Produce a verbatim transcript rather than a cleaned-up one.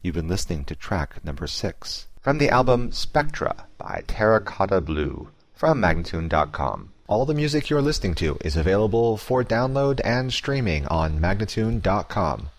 You've been listening to track number six from the album Spectra by Terracotta Blue from Magnatune dot com. All the music you're listening to is available for download and streaming on Magnatune dot com.